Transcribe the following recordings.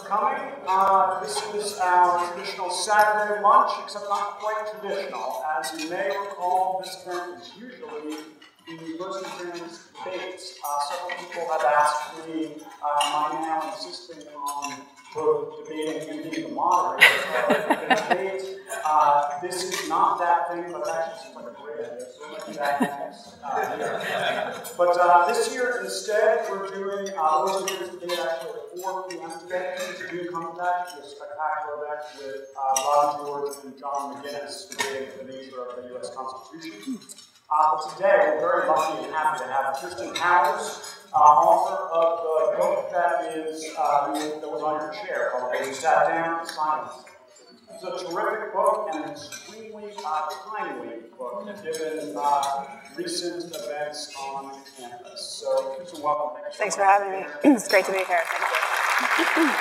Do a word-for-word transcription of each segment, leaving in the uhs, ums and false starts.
coming. Uh, this is our traditional Saturday lunch, except not quite traditional. As you may recall, this event is usually the Rosencrantz debates. Uh, several people have asked me, uh, am I now insisting on both debating and being the moderator of the debate? Uh, this is not that thing, but it actually seems like a great idea, so we'll do that next uh, year. But uh, this year, instead, we're doing uh, Rosencrantz debate actually at four p m today. So do come to that. It's a spectacular event with uh, Robin George and John McGinnis debating the nature of the U S Constitution. Uh, but today, we're very lucky and happy to have Kirsten Powers, uh, author of the book that is uh, that was on your chair, called "You Sat Down in Silence." It's a terrific book and an extremely uh, timely book, given uh, recent events on campus. So, Kirsten, welcome. Thank Thanks for having me. It's great to be here. Thank you.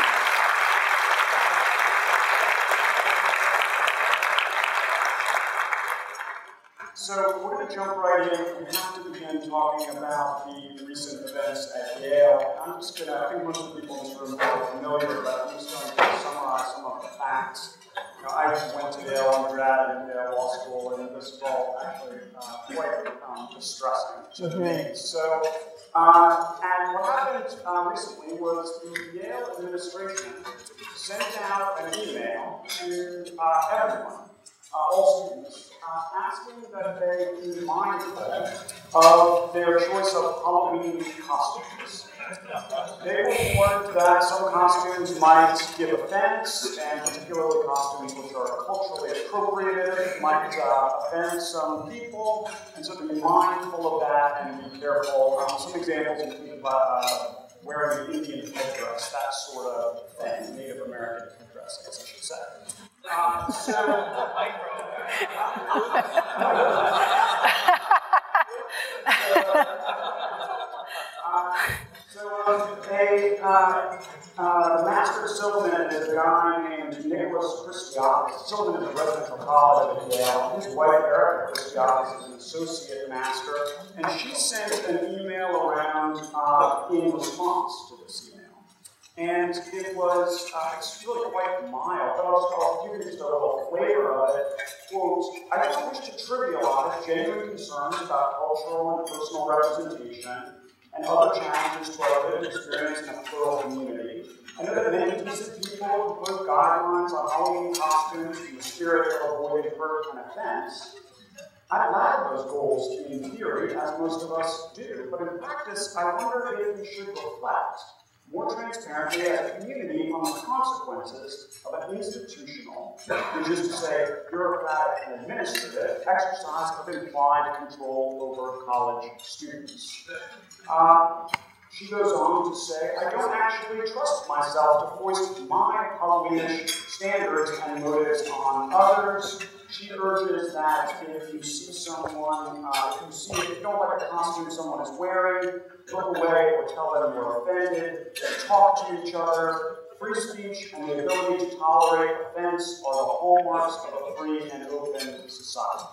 So we're going to jump right in. We have to begin talking about the recent events at Yale. I'm just going to, I think most of the people in this room are familiar, but I'm just going to summarize some of the facts. You know, I went to Yale undergrad and Yale Law School, and this is all actually uh, quite um, distressing to me. So, uh, and what happened uh, recently was the Yale administration sent out an email to uh, everyone, uh, all students, Uh, asking that they be mindful of their choice of Halloween costumes. They were warned that some costumes might give offense, and particularly costumes which are culturally appropriated might uh, offend some people, and so be mindful of that and be careful. Um, some examples include uh, wearing Indian headdress, that sort of thing, Native American headdress, I guess I should say. Uh, so, uh, so um, they, uh, uh, the Master of Silverman is a guy named Nicholas Christiakis. Silverman is a residential college at Yale. His wife, Erica Christiakis, is an associate master, and she sent an email around uh, in response to this email. And it was, uh, it's really quite mild, but I'll, I'll give you just a little flavor of it. Quote, I don't wish to trivialize genuine concerns about cultural and personal representation and other challenges to our lived experience in a plural community. I know that many decent people propose guidelines on Halloween costumes in the spirit of avoiding hurt and offense. I lack those goals in theory, as most of us do, but in practice, I wonder if we should reflect more transparently as a community on the consequences of an institutional, which is to say, bureaucratic and administrative, exercise of implied control over college students. Uh, she goes on to say, I don't actually trust myself to foist my Halloweenish standards and motives on others. She urges that if you see someone, uh, if you see, if you don't like a costume someone is wearing, look away or tell them you're offended, talk to each other. Free speech and the ability to tolerate offense are the hallmarks of a free and open society.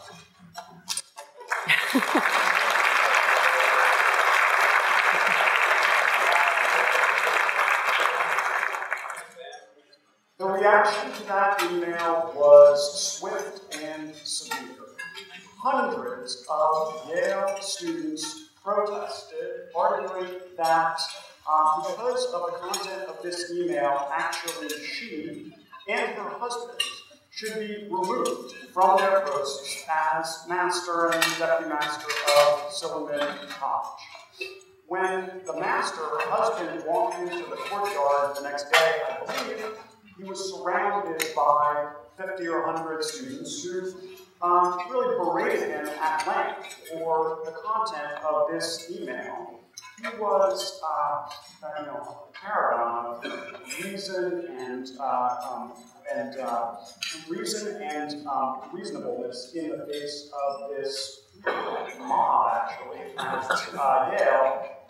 The reaction to that email was swift and severe. Hundreds of Yale students protested, arguing that uh, because of the content of this email, actually she and her husband should be removed from their posts as master and deputy master of Silverman College. When the master, her husband, walked into the courtyard the next day, I believe, he was surrounded by fifty or one hundred students who um, really berated him at length for the content of this email. He was, uh, you know, a paragon of reason and uh, um, and uh, reason and um, reasonableness in the face of this mob, actually, at uh, Yale,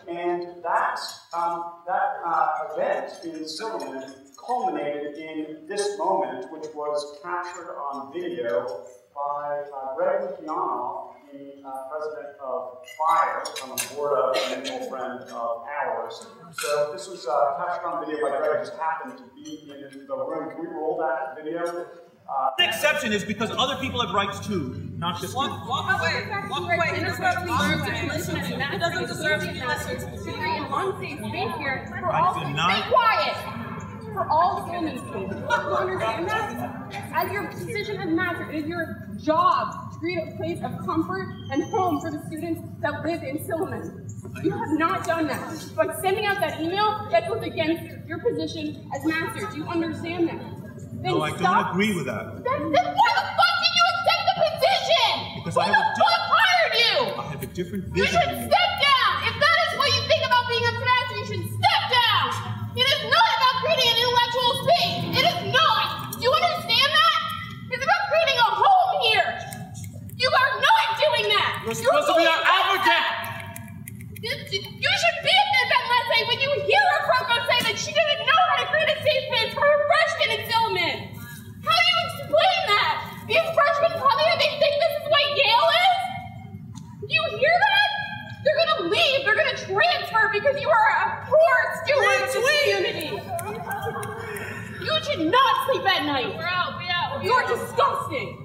And that, um, that uh, event in Silliman culminated in this moment, which was captured on video by uh, Greg Lukianoff, the uh, president of FIRE from Florida, a mutual friend of ours. So this was uh, captured on video by Greg, just happened to be in the room. Can we roll that video? Uh, the exception is because other people have rights too, not just walk, you. walk away. Walk away. It doesn't deserve to be listening. It doesn't deserve to be listening to the in one safe space here for I all. deny- Stay quiet. For all Silliman students. You understand that? As your position as master, it is your job to create a place of comfort and home for the students that live in Silliman. You have not done that. But sending out that email, that goes against your position as master. Do you understand that? Then No, I stop. don't agree with that. Then, then why the fuck did you accept the position? Because Who I the have a fuck hired you? I have a different You vision. should than you. step down! If that is what you think about being a master, you should step down! It is not about creating an intellectual space! It is not! Do you understand that? It's about creating a home here! You are not doing that! You're supposed to be our advocate! You should be at this event, Leslie, when you hear her Franco say that she didn't know how to create a safe space for her freshmen in Silliman! How do you explain that? These freshmen coming and they think this is what Yale is? Do you hear that? They're gonna leave, they're gonna transfer because you are a poor steward of this community. You should not sleep at night. We're out, we out. You are disgusting.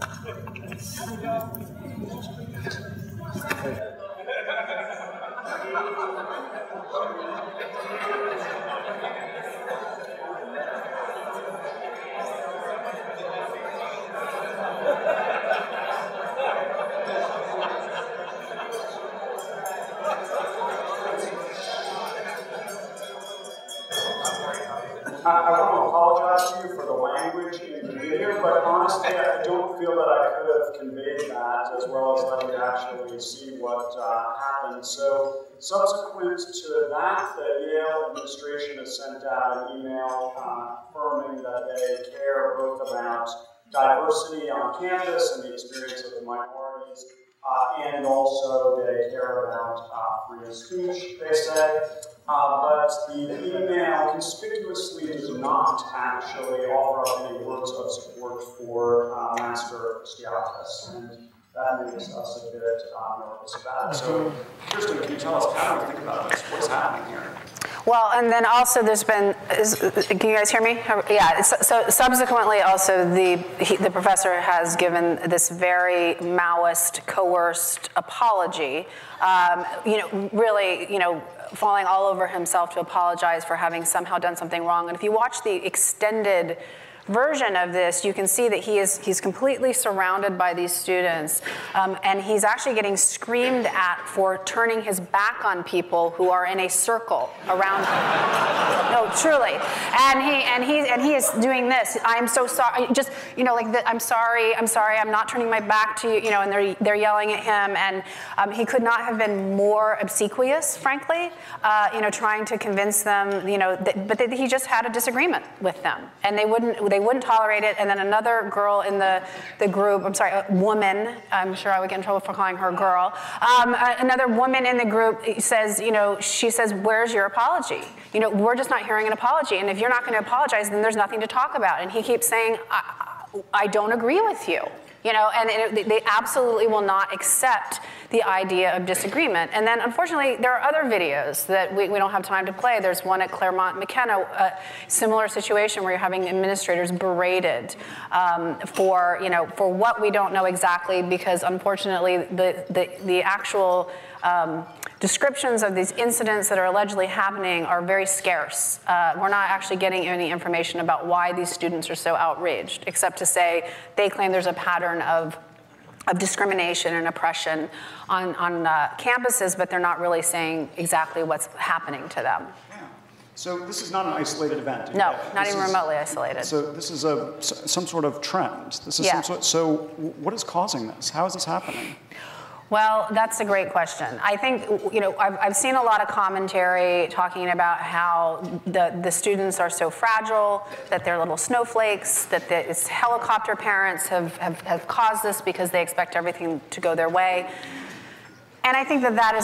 I, I want to apologize to you for the language in the video, but honestly, I don't feel that I could have conveyed that as well as let you actually see what uh, happened. So, subsequent to that, the Yale administration has sent out an email uh, affirming that they care both about diversity on campus and the experience of the minorities, uh, and also they care about uh, free speech, they say. Uh, but the email conspicuously does not actually offer up any words of support for uh, Master Christiakis, and that makes us a bit uh, nervous about it. So, Kirsten, can you tell us, how do we think about this? What's happening here? Well, and then also there's been, is, can you guys hear me? Yeah, so, so subsequently also the, he, the professor has given this very Maoist, coerced apology, um, you know, really, you know, falling all over himself to apologize for having somehow done something wrong. And if you watch the extended version of this, you can see that he is he's completely surrounded by these students, um, and he's actually getting screamed at for turning his back on people who are in a circle around him. No, truly. And he and he and he is doing this. I'm so sorry. Just you know, like the, I'm sorry. I'm sorry. I'm not turning my back to you. You know, and they're they're yelling at him, and um, he could not have been more obsequious, frankly. Uh, you know, trying to convince them. You know, that, but they, he just had a disagreement with them, and they wouldn't. They wouldn't tolerate it, and then another girl in the, the group, I'm sorry, a woman, I'm sure I would get in trouble for calling her girl, um, another woman in the group says, you know, she says, where's your apology? You know, we're just not hearing an apology, and if you're not going to apologize, then there's nothing to talk about. And he keeps saying, I, I don't agree with you. You know, and it, they absolutely will not accept the idea of disagreement. And then, unfortunately, there are other videos that we, we don't have time to play. There's one at Claremont McKenna, a similar situation where you're having administrators berated um, for, you know, for what we don't know exactly, because unfortunately, the the, the actual um, descriptions of these incidents that are allegedly happening are very scarce. Uh, we're not actually getting any information about why these students are so outraged, except to say they claim there's a pattern of, of discrimination and oppression on, on uh, campuses, but they're not really saying exactly what's happening to them. Yeah. So this is not an isolated event. No, not This even is, remotely isolated. So this is a some sort of trend. This is Yeah. some sort. So what is causing this? How is this happening? Well, that's a great question. I think, you know, I've, I've seen a lot of commentary talking about how the, the students are so fragile, that they're little snowflakes, that the, it's helicopter parents have, have, have caused this because they expect everything to go their way. And I think that that is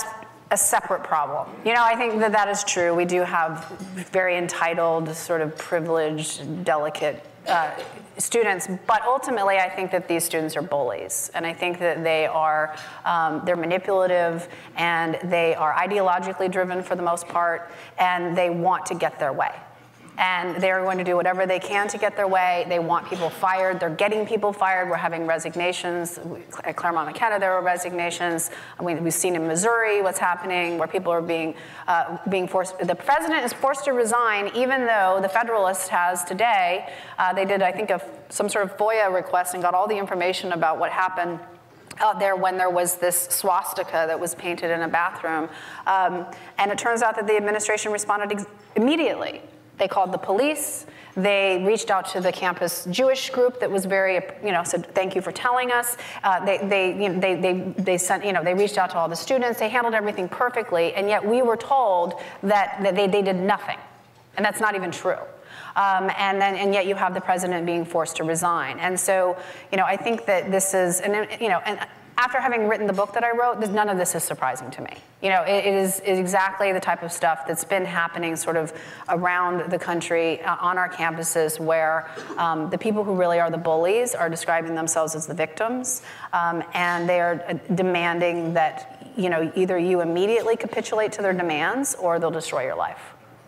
a separate problem. You know, I think that that is true. We do have very entitled, sort of privileged, delicate uh, students, but ultimately I think that these students are bullies, and I think that they are, um, they're manipulative, and they are ideologically driven for the most part, and they want to get their way. And they're going to do whatever they can to get their way. They want people fired. They're getting people fired. We're having resignations. At Claremont McKenna, there were resignations. I mean, we've seen in Missouri what's happening, where people are being, uh, being forced. The president is forced to resign, even though the Federalist has today, uh, they did, I think, a, some sort of FOIA request and got all the information about what happened out there when there was this swastika that was painted in a bathroom. Um, and it turns out that the administration responded ex- immediately. They called the police. They reached out to the campus Jewish group that was very, you know, said, thank you for telling us. Uh, they, they, you know, they, they, they sent, you know, they reached out to all the students. They handled everything perfectly, and yet we were told that, that they, they did nothing. And that's not even true. Um, and then, and yet you have the president being forced to resign. And so, you know, I think that this is, and you know, and after having written the book that I wrote, none of this is surprising to me. You know, it, it is exactly the type of stuff that's been happening sort of around the country uh, on our campuses, where um, the people who really are the bullies are describing themselves as the victims, um, and they are uh, demanding that, you know, either you immediately capitulate to their demands or they'll destroy your life.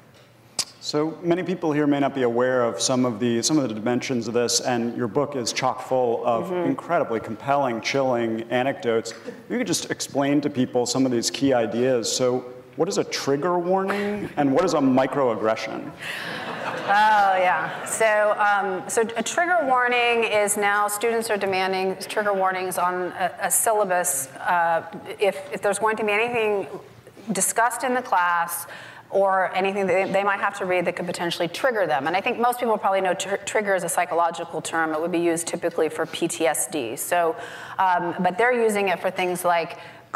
So many people here may not be aware of some of the some of the dimensions of this, and your book is chock full of mm-hmm. incredibly compelling, chilling anecdotes. You could just explain to people some of these key ideas. So what is a trigger warning, and what is a microaggression? Oh, yeah. So, um, so a trigger warning is now students are demanding trigger warnings on a, a syllabus uh, if, if there's going to be anything discussed in the class or anything that they, they might have to read that could potentially trigger them. And I think most people probably know tr- trigger is a psychological term. It would be used typically for P T S D. So, um, but they're using it for things like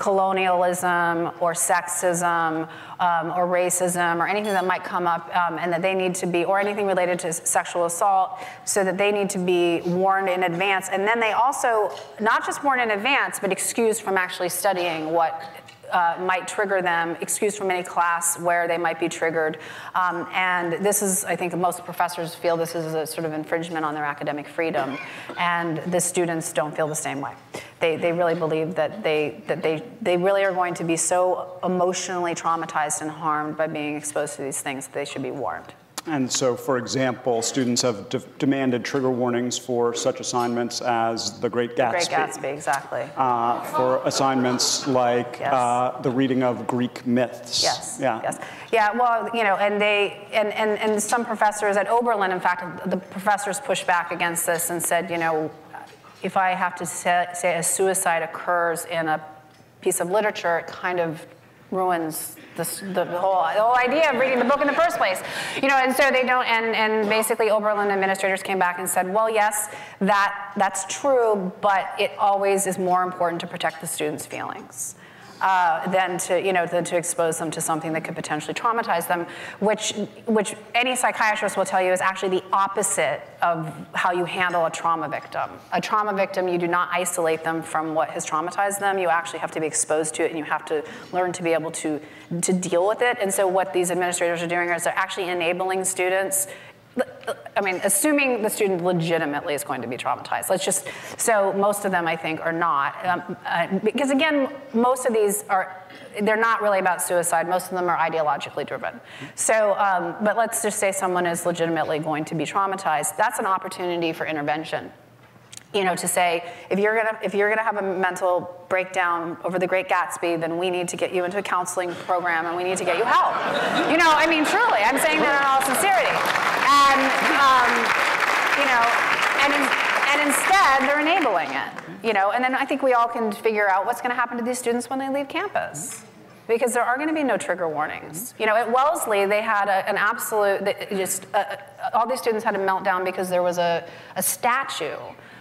colonialism or sexism um, or racism or anything that might come up um, and that they need to be, or anything related to sexual assault, so that they need to be warned in advance. And then they also, not just warned in advance, but excused from actually studying what Uh, might trigger them, excused from any class where they might be triggered. Um, and this is, I think most professors feel this is a sort of infringement on their academic freedom, and the students don't feel the same way. They, they really believe that, they, that they, they really are going to be so emotionally traumatized and harmed by being exposed to these things that they should be warned. And so, for example, students have de- demanded trigger warnings for such assignments as The Great Gatsby. The Great Gatsby, exactly. Uh, for assignments like yes. uh, the reading of Greek myths. Yes, yeah. yes. Yeah, well, you know, and they, and, and, and some professors at Oberlin, in fact, the professors pushed back against this and said, you know, if I have to say, say a suicide occurs in a piece of literature, it kind of ruins This, the, the, whole, the whole idea of reading the book in the first place. You know, and so they don't, and, and basically Oberlin administrators came back and said, well, yes, that, that's true, but it always is more important to protect the students' feelings uh, than to, you know, than to expose them to something that could potentially traumatize them, which, which any psychiatrist will tell you is actually the opposite of how you handle a trauma victim. A trauma victim, you do not isolate them from what has traumatized them. You actually have to be exposed to it, and you have to learn to be able to, to deal with it. And so what these administrators are doing is they're actually enabling students, I mean, assuming the student legitimately is going to be traumatized. Let's just, so most of them, I think, are not. Um, uh, because again, most of these are, they're not really about suicide. Most of them are ideologically driven. So, um, but let's just say someone is legitimately going to be traumatized. That's an opportunity for intervention. You know, to say, if you're gonna if you're gonna have a mental breakdown over The Great Gatsby, then we need to get you into a counseling program, and we need to get you help. You know, I mean, truly, I'm saying that in all sincerity. And um, you know, and in, and instead they're enabling it. You know, and then I think we all can figure out what's going to happen to these students when they leave campus, because there are going to be no trigger warnings. You know, at Wellesley, they had a, an absolute, just uh, all these students had a meltdown because there was a, a statue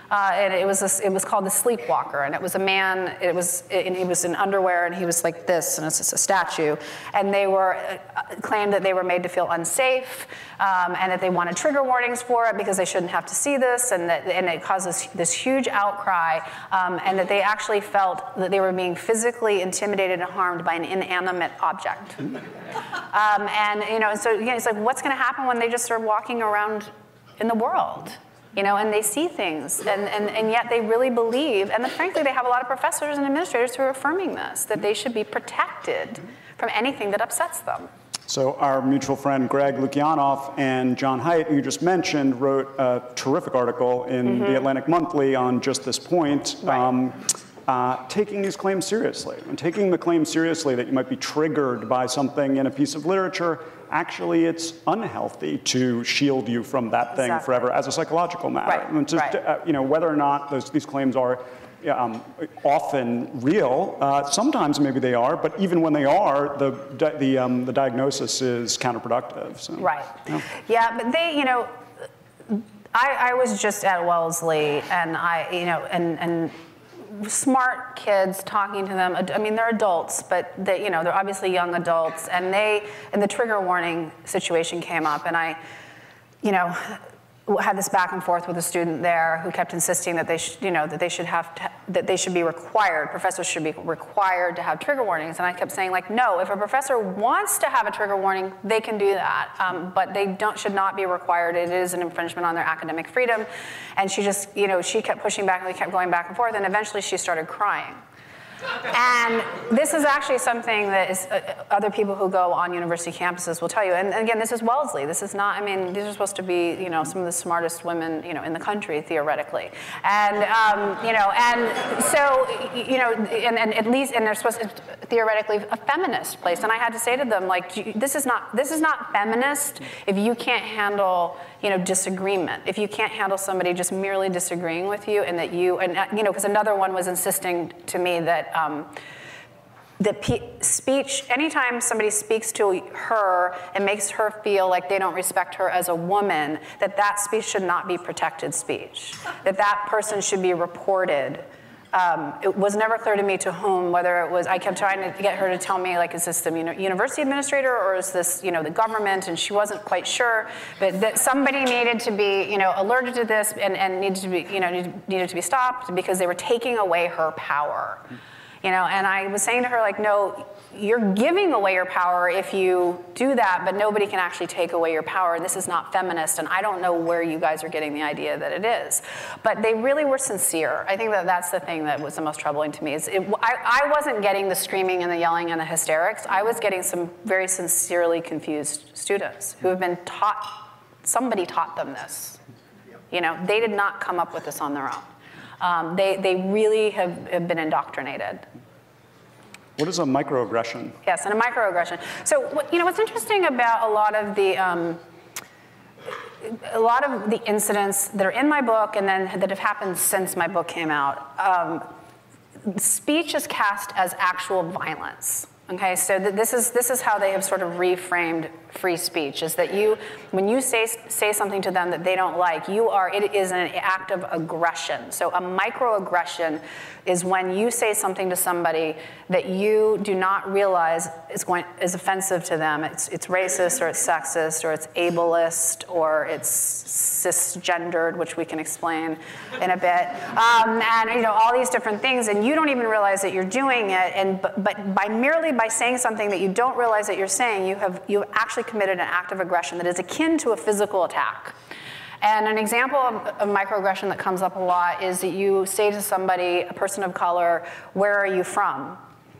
Uh, and it was a, it was called the Sleepwalker, and it was a man. It was and he was in underwear, and he was like this, and it's just a statue. And they were uh, claimed that they were made to feel unsafe, um, and that they wanted trigger warnings for it because they shouldn't have to see this, and that and it causes this huge outcry, um, and that they actually felt that they were being physically intimidated and harmed by an inanimate object. um, and you know, so you know, it's like, what's going to happen when they just start walking around in the world? You know, and they see things, and, and, and yet they really believe, and then frankly, they have a lot of professors and administrators who are affirming this, that they should be protected from anything that upsets them. So our mutual friend Greg Lukianoff and John Haidt, who you just mentioned, wrote a terrific article in mm-hmm. the Atlantic Monthly on just this point, right. um, uh, taking these claims seriously, and taking the claim seriously that you might be triggered by something in a piece of literature. Actually, it's unhealthy to shield you from that thing exactly. forever as a psychological matter. Right. And just, right. uh, you know, whether or not those, these claims are um, often real, uh, sometimes maybe they are, but even when they are, the the um, the diagnosis is counterproductive. So, right. Yeah. yeah, but they, you know, I, I was just at Wellesley, and I, you know, and and. smart kids talking to them. I mean, they're adults, but they, you know, they're obviously young adults, and they, and the trigger warning situation came up, and I, you know, had this back and forth with a student there who kept insisting that they should, you know, that they should have to, that they should be required, professors should be required to have trigger warnings. And I kept saying, like, no, if a professor wants to have a trigger warning, they can do that, um, but they don't should not be required. It is an infringement on their academic freedom. And she just, you know, she kept pushing back, and we kept going back and forth, and eventually she started crying. And this is actually something that is, uh, other people who go on university campuses will tell you. And, and again, this is Wellesley. This is not, I mean, these are supposed to be, you know, some of the smartest women, you know, in the country, theoretically. And, um, you know, and so, you know, and, and at least, and they're supposed to, theoretically, a feminist place. And I had to say to them, like, this is not, this is not feminist if you can't handle, you know, disagreement. If you can't handle somebody just merely disagreeing with you, and that you, and, you know, because another one was insisting to me that, Um, the speech, anytime somebody speaks to her and makes her feel like they don't respect her as a woman, that that speech should not be protected speech, that that person should be reported. Um, it was never clear to me to whom, whether it was, I kept trying to get her to tell me, like, is this the university administrator, or is this, you know, the government? And she wasn't quite sure, but that somebody needed to be, you know, alerted to this, and, and needed to be, you know, needed, needed to be stopped because they were taking away her power. You know, and I was saying to her, like, no, you're giving away your power if you do that, but nobody can actually take away your power. And this is not feminist, and I don't know where you guys are getting the idea that it is. But they really were sincere. I think that that's the thing that was the most troubling to me. Is it, I, I wasn't getting the screaming and the yelling and the hysterics. I was getting some very sincerely confused students who have been taught, somebody taught them this. You know, they did not come up with this on their own. Um, they, they really have, have been indoctrinated. What is a microaggression? Yes, and a microaggression. So, what, you know, what's interesting about a lot of the, um, a lot of the incidents that are in my book and then that have happened since my book came out, um, speech is cast as actual violence. Okay, so th this is this is how they have sort of reframed free speech, is that you, when you say say something to them that they don't like, you are, it is an act of aggression. So a microaggression is when you say something to somebody that you do not realize is going is offensive to them. It's it's racist, or it's sexist, or it's ableist, or it's cisgendered, which we can explain in a bit, um, and you know, all these different things, and you don't even realize that you're doing it. And but, but by merely by saying something that you don't realize that you're saying, you have you have actually committed an act of aggression that is akin to a physical attack. And an example of a microaggression that comes up a lot is that you say to somebody, a person of color, "Where are you from?"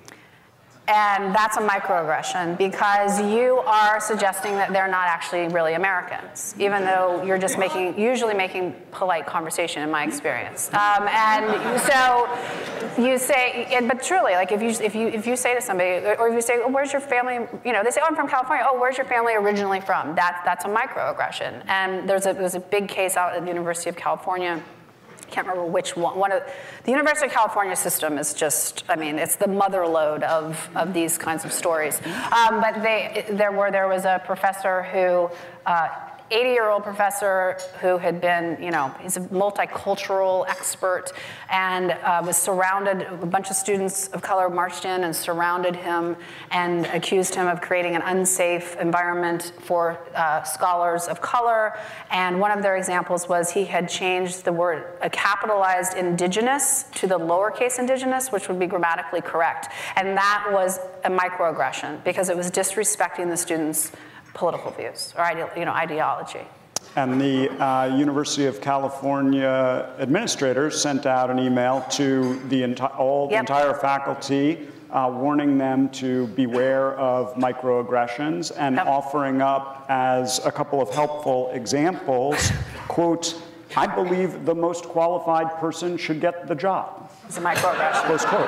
And that's a microaggression, because you are suggesting that they're not actually really Americans, even though you're just making, usually making polite conversation, in my experience. Um, and so you say, and, but truly, like if you if you if you say to somebody, or if you say, oh, "Where's your family?" You know, they say, "Oh, I'm from California." "Oh, where's your family originally from?" That's that's a microaggression. And there's a there's a big case out at the University of California. I can't remember which one. One of the University of California system is just, I mean, it's the mother lode of, of these kinds of stories. Um, but they, there were there was a professor who uh, eighty-year-old professor who had been, you know, he's a multicultural expert and uh, was surrounded, a bunch of students of color marched in and surrounded him and accused him of creating an unsafe environment for uh, scholars of color. And one of their examples was he had changed the word, uh, capitalized indigenous to the lowercase indigenous, which would be grammatically correct. And that was a microaggression because it was disrespecting the students' political views or ide you know, ideology. And the uh, University of California administrators sent out an email to the enti all the Yep. entire faculty, uh, warning them to beware of microaggressions and Yep. offering up as a couple of helpful examples, quote, "I believe the most qualified person should get the job." It's a microaggression. Close quote.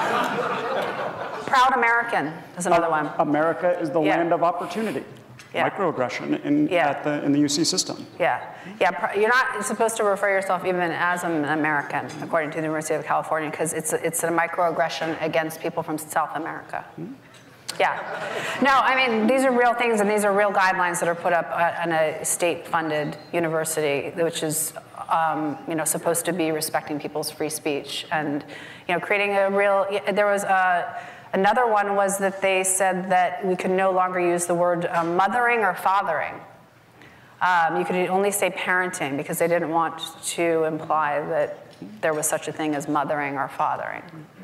Proud American is another one. America is the Yeah. land of opportunity. Yeah. Microaggression in, Yeah. at the, in the U C system. Yeah, yeah. You're not supposed to refer yourself even as an American, according to the University of California, because it's a, it's a microaggression against people from South America. Mm-hmm. Yeah. No, I mean, these are real things, and these are real guidelines that are put up on a state-funded university, which is, um, you know, supposed to be respecting people's free speech and, you know, creating a real. There was a. Another one was that they said that we could no longer use the word um, mothering or fathering. Um, you could only say parenting because they didn't want to imply that there was such a thing as mothering or fathering.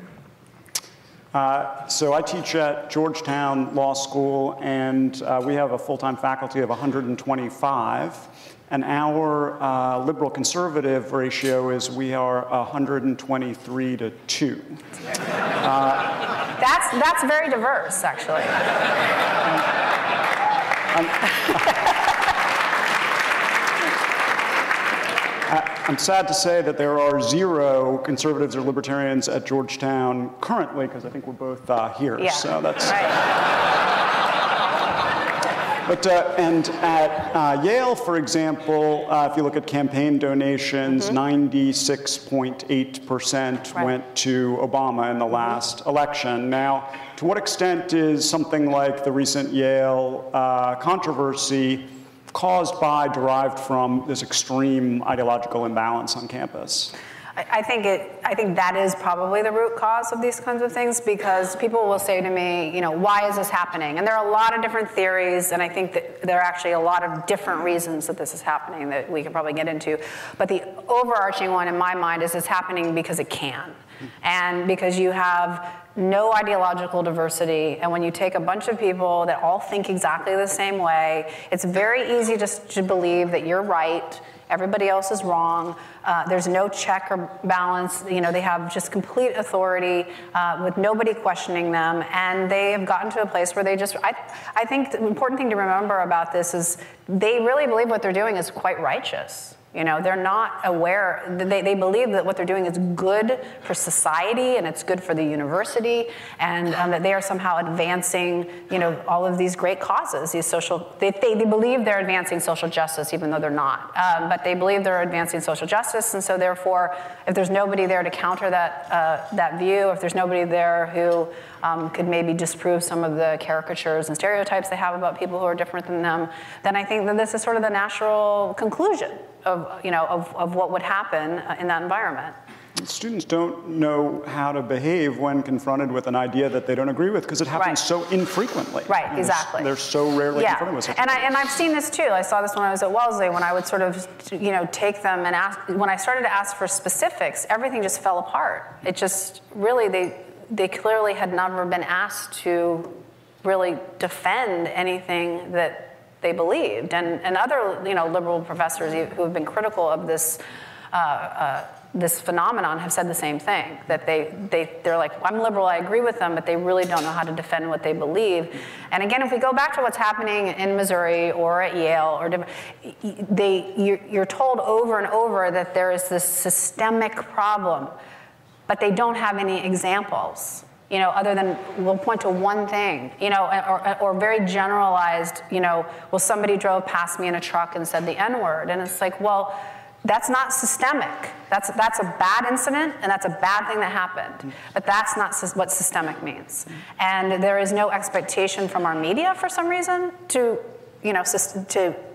Uh, so I teach at Georgetown Law School, and uh, we have a full-time faculty of one hundred twenty-five. And our uh, liberal conservative ratio is we are one hundred twenty-three to two. Uh, That's, that's very diverse, actually. I'm, I'm sad to say that there are zero conservatives or libertarians at Georgetown currently, because I think we're both uh, here. Yeah. So that's. Right. But, uh, and at uh, Yale, for example, uh, if you look at campaign donations, ninety-six point eight percent Mm-hmm. Right. went to Obama in the last election. Now, to what extent is something like the recent Yale uh, controversy caused by, derived from this extreme ideological imbalance on campus? I think it. I think that is probably the root cause of these kinds of things, because people will say to me, you know, why is this happening? And there are a lot of different theories, and I think that there are actually a lot of different reasons that this is happening that we can probably get into. But the overarching one in my mind is it's happening because it can, and because you have no ideological diversity, and when you take a bunch of people that all think exactly the same way, it's very easy just to believe that you're right, everybody else is wrong. Uh, there's no check or balance. You know, they have just complete authority uh, with nobody questioning them, and they have gotten to a place where they just, I, I think the important thing to remember about this is they really believe what they're doing is quite righteous. You know, they're not aware, they, they believe that what they're doing is good for society and it's good for the university, and um, that they are somehow advancing, you know, all of these great causes, these social, they, they, they believe they're advancing social justice even though they're not. Um, but they believe they're advancing social justice, and so therefore, if there's nobody there to counter that, uh, that view, if there's nobody there who um, could maybe disprove some of the caricatures and stereotypes they have about people who are different than them, then I think that this is sort of the natural conclusion of, you know, of, of what would happen in that environment. Students don't know how to behave when confronted with an idea that they don't agree with, because it happens Right. so infrequently. Right, And exactly. They're so rarely Yeah, confronted with such and, I, and I've seen this too. I saw this when I was at Wellesley, when I would sort of, you know, take them and ask, when I started to ask for specifics, everything just fell apart. It just, really, they, they clearly had never been asked to really defend anything that they believed. And, and other, you know, liberal professors who have been critical of this, uh, uh, this phenomenon have said the same thing, that they, they, they're like, I'm liberal, I agree with them, but they really don't know how to defend what they believe. And again, if we go back to what's happening in Missouri or at Yale, or they, you're, you're told over and over that there is this systemic problem, but they don't have any examples. You know, other than we'll point to one thing, you know, or, or very generalized, you know, well, somebody drove past me in a truck and said the N-word. And it's like, well, that's not systemic. That's, that's a bad incident, and that's a bad thing that happened. But that's not what systemic means. And there is no expectation from our media, for some reason, to, you know, to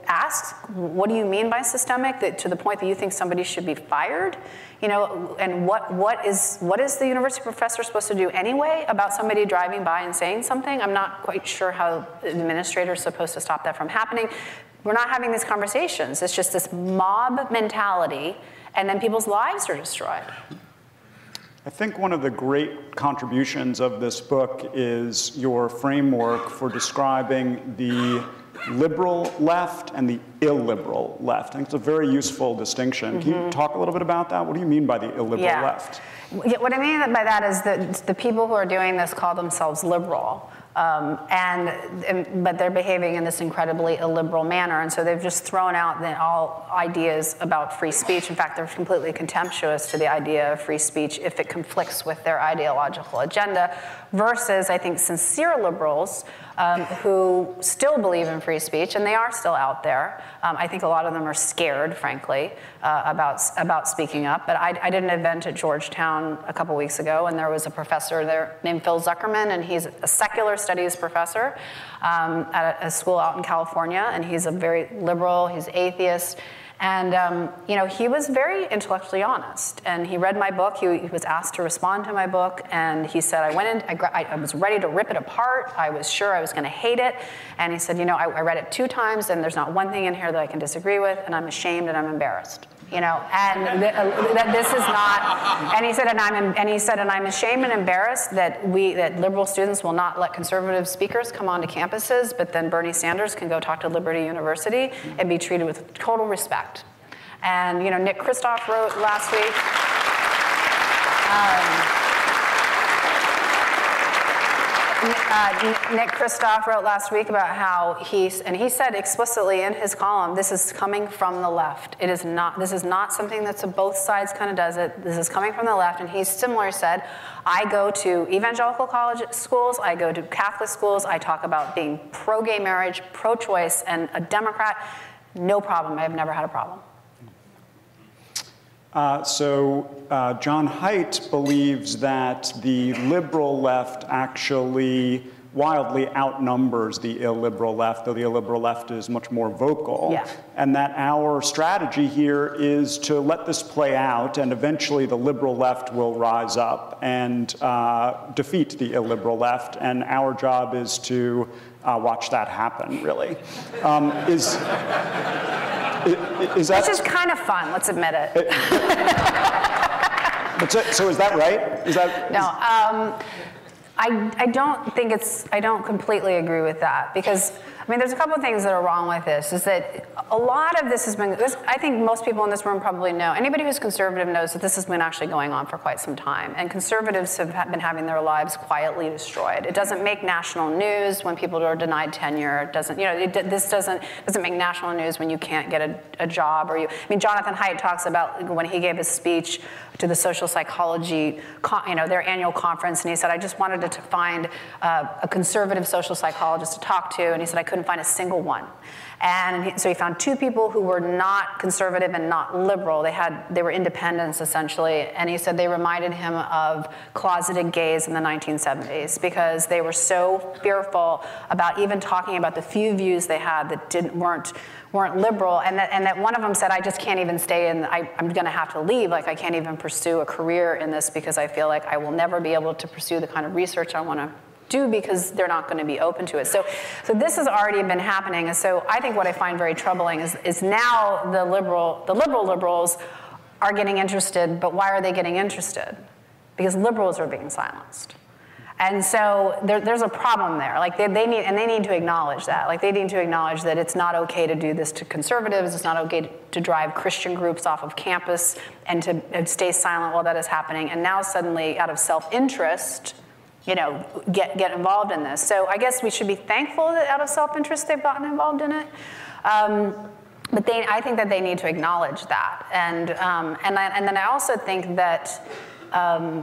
asked, what do you mean by systemic, that to the point that you think somebody should be fired? You know, and what, what, is, what is the university professor supposed to do anyway about somebody driving by and saying something? I'm not quite sure how the administrator is supposed to stop that from happening. We're not having these conversations. It's just this mob mentality, and then people's lives are destroyed. I think one of the great contributions of this book is your framework for describing the liberal left and the illiberal left. I think it's a very useful distinction. Mm-hmm. Can you talk a little bit about that? What do you mean by the illiberal yeah. left? What I mean by that is that the people who are doing this call themselves liberal. Um, and, and but they're behaving in this incredibly illiberal manner, and so they've just thrown out the, all ideas about free speech. In fact, they're completely contemptuous to the idea of free speech if it conflicts with their ideological agenda, versus, I think, sincere liberals um, who still believe in free speech, and they are still out there. Um, I think a lot of them are scared, frankly, uh, about, about speaking up. But I, I did an event at Georgetown a couple weeks ago, and there was a professor there named Phil Zuckerman, and he's a secular studies professor um, at a, a school out in California, and he's a very liberal, he's atheist. And um, you know, he was very intellectually honest, and he read my book. He, he was asked to respond to my book, and he said, I went in, I, gra- I, I was ready to rip it apart. I was sure I was going to hate it. And he said, you know, I, I read it two times, and there's not one thing in here that I can disagree with, and I'm ashamed and I'm embarrassed. You know, and th- uh, that this is not. And he said, and I'm, and he said, and I'm ashamed and embarrassed that we, that liberal students will not let conservative speakers come onto campuses, but then Bernie Sanders can go talk to Liberty University and be treated with total respect. And you know, Nick Kristof wrote last week. Um, Uh, Nick Kristof wrote last week about how he's, and he said explicitly in his column, this is coming from the left. It is not, this is not something that's a both sides kind of does it. This is coming from the left. And he similarly said, I go to evangelical college schools, I go to Catholic schools, I talk about being pro-gay marriage, pro-choice, and a Democrat. No problem, I have never had a problem. Uh, so uh, John Haidt believes that the liberal left actually wildly outnumbers the illiberal left, though the illiberal left is much more vocal. Yeah. And that our strategy here is to let this play out, and eventually the liberal left will rise up and uh, defeat the illiberal left, and our job is to uh, watch that happen, really. Um, is... Is that, Which is kind of fun, let's admit it. it but so, so is that right? Is that, no, um, I, I don't think it's, I don't completely agree with that, because, I mean, there's a couple of things that are wrong with this, is that a lot of this has been, this, I think most people in this room probably know, anybody who's conservative knows that this has been actually going on for quite some time, and conservatives have been having their lives quietly destroyed. It doesn't make national news when people are denied tenure. It doesn't, you know, it, this doesn't, doesn't make national news when you can't get a, a job, or you, I mean, Jonathan Haidt talks about when he gave his speech to the social psychology, you know, their annual conference, and he said, I just wanted to find uh, a conservative social psychologist to talk to, and he said, I couldn't find a single one. And he, so he found two people who were not conservative and not liberal. They had, they were independents, essentially, and he said they reminded him of closeted gays in the nineteen seventies, because they were so fearful about even talking about the few views they had that didn't, weren't, weren't liberal, and that, and that one of them said, I just can't even stay in, I, I'm gonna have to leave, like I can't even pursue a career in this because I feel like I will never be able to pursue the kind of research I wanna do because they're not gonna be open to it. So, so this has already been happening, and so I think what I find very troubling is, is now the liberal, the liberal liberals are getting interested, but why are they getting interested? Because liberals are being silenced. And so there, there's a problem there. Like they, they need, and they need to acknowledge that. Like they need to acknowledge that it's not okay to do this to conservatives. It's not okay to drive Christian groups off of campus and to and stay silent while that is happening. And now suddenly, out of self-interest, you know, get get involved in this. So I guess we should be thankful that out of self-interest they've gotten involved in it. Um, but they, I think that they need to acknowledge that. And um, and I, and then I also think that. Um,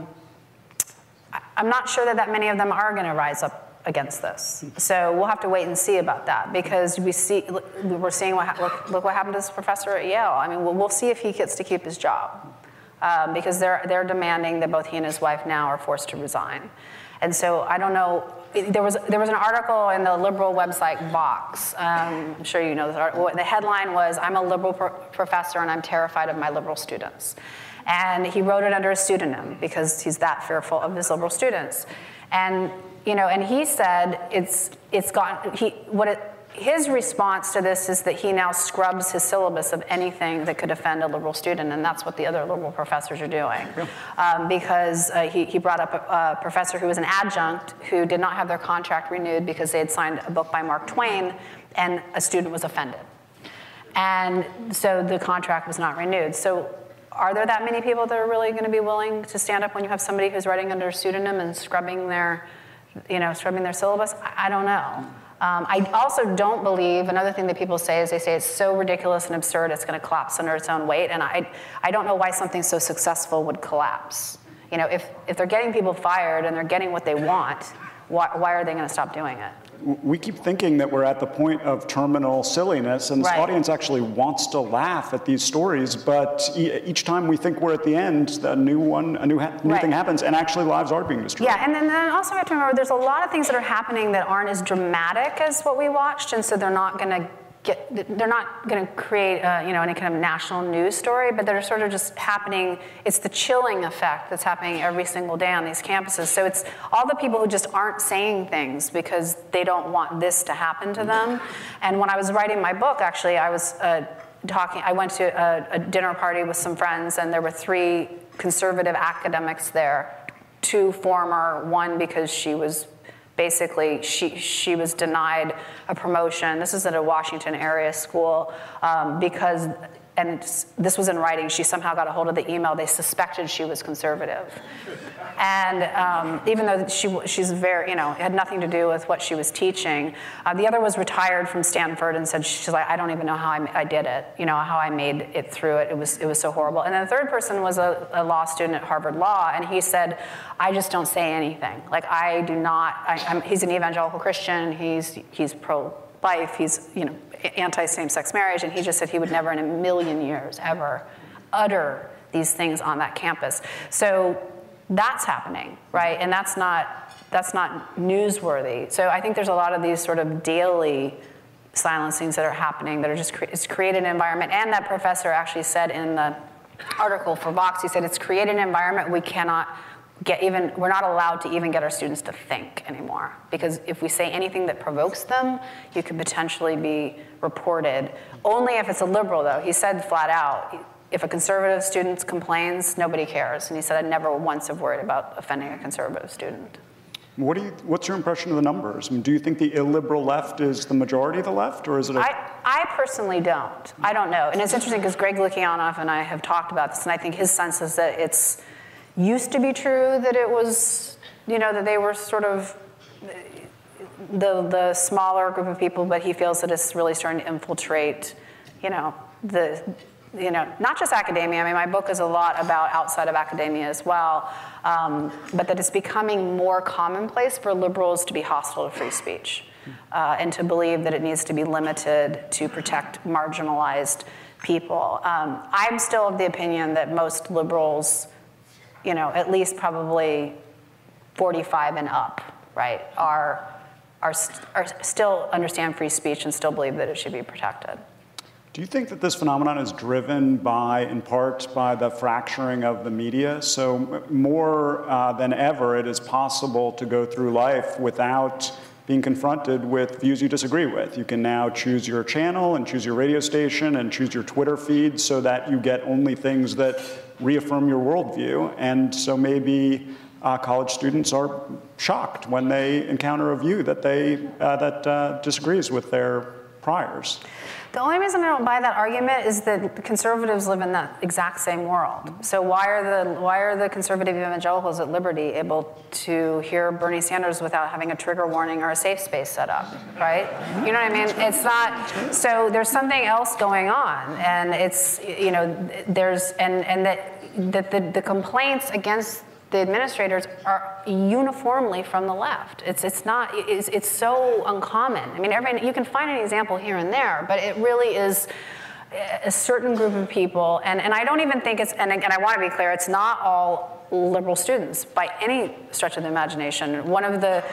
I'm not sure that that many of them are going to rise up against this. So we'll have to wait and see about that, because we see, we're seeing what, look, look what happened to this professor at Yale. I mean, we'll, we'll see if he gets to keep his job, um, because they're, they're demanding that both he and his wife now are forced to resign. And so I don't know, there was there was an article in the liberal website Vox. Um, I'm sure you know this article. The headline was, "I'm a liberal pro professor and I'm terrified of my liberal students." And he wrote it under a pseudonym because he's that fearful of his liberal students. And you know, and he said it's it's gotten he what it. His response to this is that he now scrubs his syllabus of anything that could offend a liberal student, and that's what the other liberal professors are doing. Yeah. Um, because uh, he, he brought up a, a professor who was an adjunct who did not have their contract renewed because they had signed a book by Mark Twain, and a student was offended. And so the contract was not renewed. So are there that many people that are really going to be willing to stand up when you have somebody who's writing under a pseudonym and scrubbing their, you know, scrubbing their syllabus? I, I don't know. Um, I also don't believe, another thing that people say is they say it's so ridiculous and absurd it's going to collapse under its own weight, and I, I don't know why something so successful would collapse. You know, if, if they're getting people fired and they're getting what they want, why, why are they going to stop doing it? We keep thinking that we're at the point of terminal silliness, and this Right. audience actually wants to laugh at these stories, but e each time we think we're at the end, a new one, a new, ha new Right. thing happens, and actually lives are being destroyed. Yeah, and then, then also we have to remember there's a lot of things that are happening that aren't as dramatic as what we watched, and so they're not going to get, they're not going to create, uh, you know, any kind of national news story, but they're sort of just happening. It's the chilling effect that's happening every single day on these campuses. So it's all the people who just aren't saying things because they don't want this to happen to them. And when I was writing my book, actually, I was uh, talking, I went to a, a dinner party with some friends, and there were three conservative academics there, two former, one because she was basically, she, she was denied a promotion. This is at a Washington area school um, because, and this was in writing, she somehow got a hold of the email. They suspected she was conservative. And um, even though she, she's very, you know, it had nothing to do with what she was teaching. Uh, the other was retired from Stanford and said, she's like, I don't even know how I, I did it, you know, how I made it through it. It was, it was so horrible. And then the third person was a, a law student at Harvard Law, and he said, I just don't say anything. Like, I do not, I, I'm, he's an evangelical Christian, he's, he's pro-life, he's, you know, anti-same-sex marriage, and he just said he would never in a million years ever utter these things on that campus. So that's happening, right? And that's not, that's not newsworthy. So I think there's a lot of these sort of daily silencings that are happening that are just, cre it's created an environment. And that professor actually said in the article for Vox, he said it's created an environment we cannot get even, we're not allowed to even get our students to think anymore. Because if we say anything that provokes them, you could potentially be reported. Only if it's a liberal, though. He said flat out, if a conservative student complains, nobody cares. And he said, I never once have worried about offending a conservative student. What do you, what's your impression of the numbers? I mean, do you think the illiberal left is the majority of the left, or is it a... I, I personally don't. I don't know. And it's interesting because Greg Lukianoff and I have talked about this, and I think his sense is that it's used to be true that it was, you know, that they were sort of the, the smaller group of people, but he feels that it's really starting to infiltrate, you know, the, you know, not just academia. I mean, my book is a lot about outside of academia as well, um, but that it's becoming more commonplace for liberals to be hostile to free speech uh, and to believe that it needs to be limited to protect marginalized people. Um, I'm still of the opinion that most liberals, you know, at least probably forty-five and up, right, are, are, st are still understand free speech and still believe that it should be protected. Do you think that this phenomenon is driven by, in part, by the fracturing of the media? So more uh, than ever, it is possible to go through life without being confronted with views you disagree with. You can now choose your channel and choose your radio station and choose your Twitter feed so that you get only things that reaffirm your worldview. And so maybe uh, college students are shocked when they encounter a view that, they, uh, that uh, disagrees with their priors. The only reason I don't buy that argument is that conservatives live in that exact same world. So why are the why are the conservative evangelicals at Liberty able to hear Bernie Sanders without having a trigger warning or a safe space set up, right? You know what I mean? It's not, so there's something else going on, and it's, you know, there's, and, and that, that the, the complaints against the administrators are uniformly from the left. It's, it's not, it's, it's so uncommon. I mean, every, you can find an example here and there, but it really is a certain group of people, and, and I don't even think it's, and again, I want to be clear, it's not all liberal students by any stretch of the imagination. One of the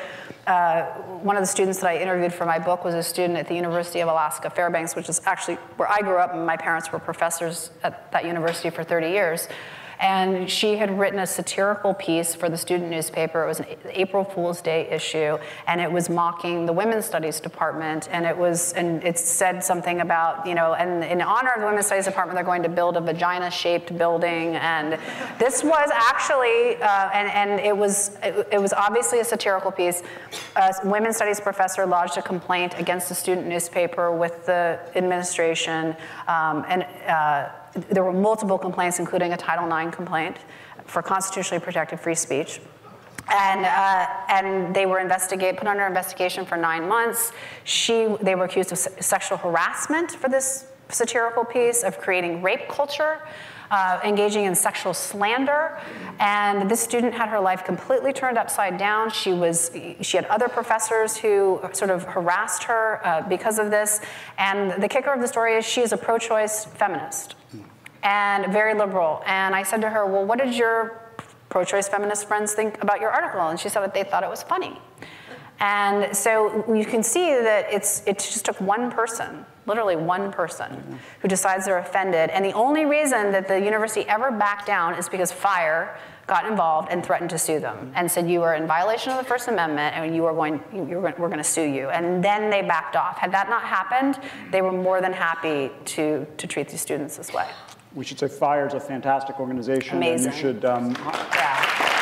uh, one of the students that I interviewed for my book was a student at the University of Alaska Fairbanks, which is actually where I grew up, and my parents were professors at that university for thirty years. And she had written a satirical piece for the student newspaper. It was an April Fool's Day issue, and it was mocking the Women's Studies Department. And it was, and it said something about, you know, and in honor of the Women's Studies Department, they're going to build a vagina-shaped building. And this was actually, uh, and and it was it, it was obviously a satirical piece. A Women's Studies professor lodged a complaint against the student newspaper with the administration, um, and. Uh, There were multiple complaints, including a Title nine complaint for constitutionally protected free speech. And, uh, and they were investigated, put under investigation for nine months. She, they were accused of se sexual harassment for this satirical piece, of creating rape culture, uh, engaging in sexual slander. And this student had her life completely turned upside down. She was, she had other professors who sort of harassed her uh, because of this. And the kicker of the story is she is a pro-choice feminist and very liberal. And I said to her, well, what did your pro-choice feminist friends think about your article? And she said that they thought it was funny. And so you can see that it's, it just took one person, literally one person, who decides they're offended. And the only reason that the university ever backed down is because FIRE got involved and threatened to sue them and said, you are in violation of the First Amendment and you are going, you are, we're going to sue you. And then they backed off. Had that not happened, they were more than happy to, to treat these students this way. We should say FIRE is a fantastic organization. Amazing. And you should. Um, yeah.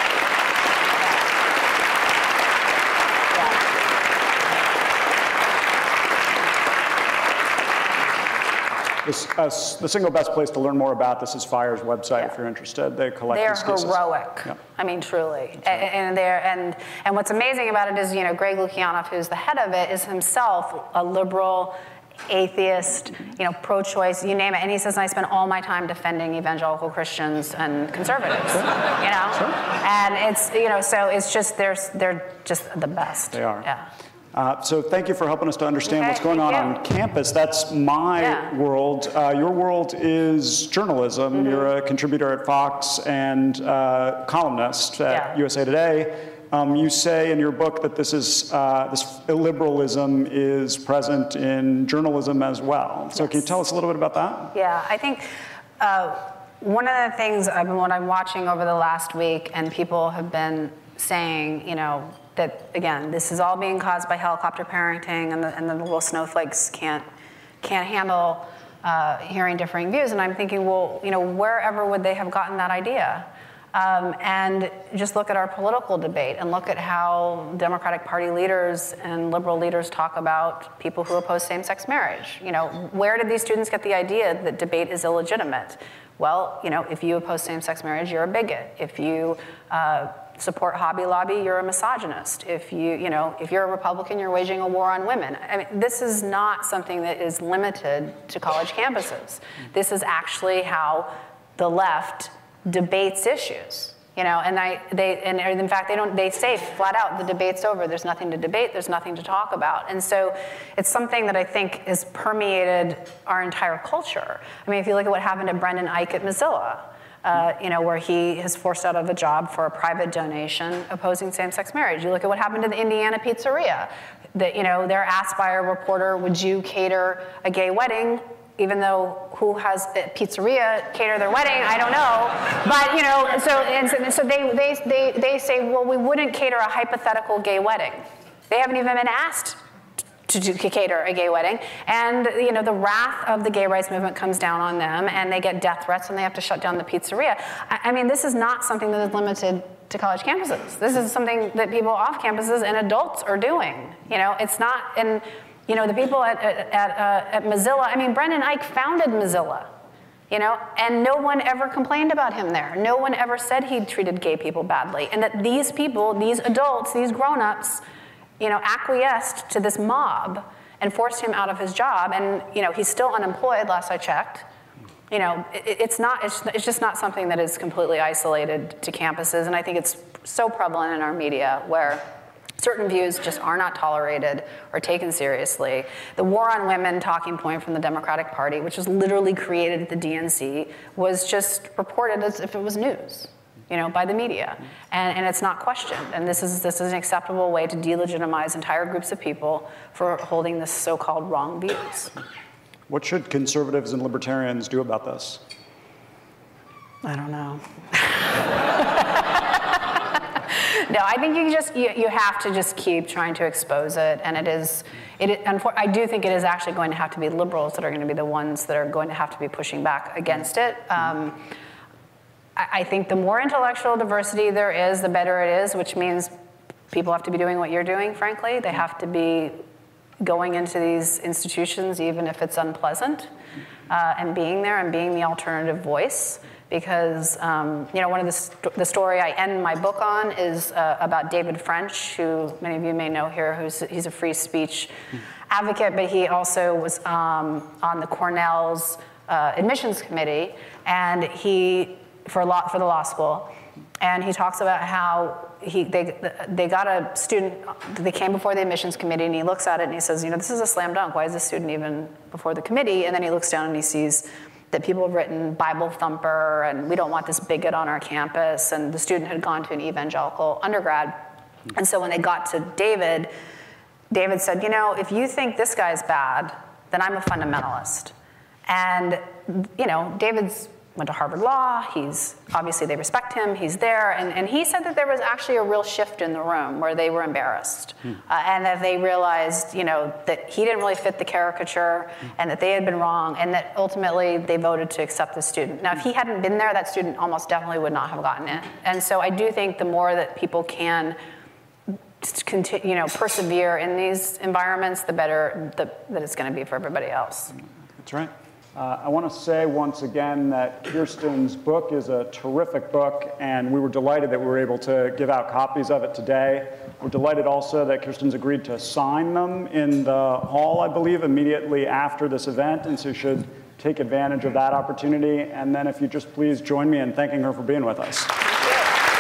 This, uh, the single best place to learn more about this is FIRE's website, yeah. If you're interested. They collect They're these cases. heroic. Yeah. I mean, truly. Right. And, and they're and and what's amazing about it is, you know, Greg Lukianoff, who's the head of it, is himself a liberal, atheist, you know, pro-choice, you name it. And he says, I spend all my time defending evangelical Christians and conservatives, sure. you know? Sure. And it's, you know, so it's just, they're, they're just the best. They are. Yeah. Uh, so thank you for helping us to understand okay, what's going on you. on campus. That's my yeah. world. Uh, your world is journalism. Mm-hmm. You're a contributor at Fox and uh, columnist at yeah. U S A Today. Um, you say in your book that this is uh, this illiberalism is present in journalism as well. So yes. Can you tell us a little bit about that? Yeah, I think uh, one of the things I've been, what I'm watching over the last week, and people have been saying, you know, that again, this is all being caused by helicopter parenting, and the, and the little snowflakes can't can't handle uh, hearing differing views. And I'm thinking, well, you know, wherever would they have gotten that idea? Um, and just look at our political debate and look at how Democratic Party leaders and liberal leaders talk about people who oppose same-sex marriage. You know, where did these students get the idea that debate is illegitimate? Well, you know, if you oppose same-sex marriage, you're a bigot. If you uh, support Hobby Lobby, you're a misogynist. If you, you know, if you're a Republican, you're waging a war on women. I mean, this is not something that is limited to college campuses. This is actually how the left debates issues, you know, and I, they, and in fact, they don't, they say flat out, the debate's over, there's nothing to debate, there's nothing to talk about. And so it's something that I think has permeated our entire culture. I mean, if you look at what happened to Brendan Ike at Mozilla, uh, you know, where he is forced out of a job for a private donation opposing same-sex marriage. You look at what happened to the Indiana Pizzeria, that, you know, they're asked by a reporter, would you cater a gay wedding? Even though who has a pizzeria cater their wedding, I don't know. But, you know, so, and so they, they, they, they say, well, we wouldn't cater a hypothetical gay wedding. They haven't even been asked to, do, to cater a gay wedding. And, you know, the wrath of the gay rights movement comes down on them, and they get death threats, and they have to shut down the pizzeria. I, I mean, this is not something that is limited to college campuses. This is something that people off campuses and adults are doing. You know, it's not, and, you know, the people at, at, at, uh, at Mozilla, I mean, Brendan Ike founded Mozilla, you know, and no one ever complained about him there. No one ever said he treated gay people badly. And that these people, these adults, these grown-ups, you know, acquiesced to this mob and forced him out of his job. And, you know, he's still unemployed, last I checked. You know, it, it's not, it's, it's just not something that is completely isolated to campuses. And I think it's so prevalent in our media where certain views just are not tolerated or taken seriously. The war on women talking point from the Democratic Party, which was literally created at the D N C, was just reported as if it was news. you know, by the media, and, and it's not questioned. And this is this is an acceptable way to delegitimize entire groups of people for holding this so-called wrong views. What should conservatives and libertarians do about this? I don't know. No, I think you just you, you have to just keep trying to expose it, and it is it. I do think it is actually going to have to be liberals that are going to be the ones that are going to have to be pushing back against it. Um, I, I think the more intellectual diversity there is, the better it is, which means people have to be doing what you're doing. Frankly, they have to be going into these institutions, even if it's unpleasant, uh, and being there and being the alternative voice. Because, um, you know, one of the, st the story I end my book on is uh, about David French, who many of you may know here, who's he's a free speech advocate, but he also was um, on the Cornell's uh, admissions committee, and he, for, law, for the law school, and he talks about how he, they, they got a student, they came before the admissions committee, and he looks at it and he says, you know, this is a slam dunk, why is this student even before the committee? And then he looks down and he sees that people have written Bible thumper, and we don't want this bigot on our campus, and the student had gone to an evangelical undergrad. And so when they got to David, David said, you know, if you think this guy's bad, then I'm a fundamentalist. And, you know, David's went to Harvard Law, he's, obviously they respect him, he's there, and, and he said that there was actually a real shift in the room where they were embarrassed, hmm. uh, and that they realized, you know, that he didn't really fit the caricature, hmm. and that they had been wrong, and that ultimately they voted to accept the student. Now, if he hadn't been there, that student almost definitely would not have gotten in. And so I do think the more that people can, continue, you know, persevere in these environments, the better the, that it's going to be for everybody else. That's right. Uh, I want to say once again that Kirsten's book is a terrific book, and we were delighted that we were able to give out copies of it today. We're delighted also that Kirsten's agreed to sign them in the hall, I believe, immediately after this event, and so you should take advantage of that opportunity. And then if you just please join me in thanking her for being with us. Thank you.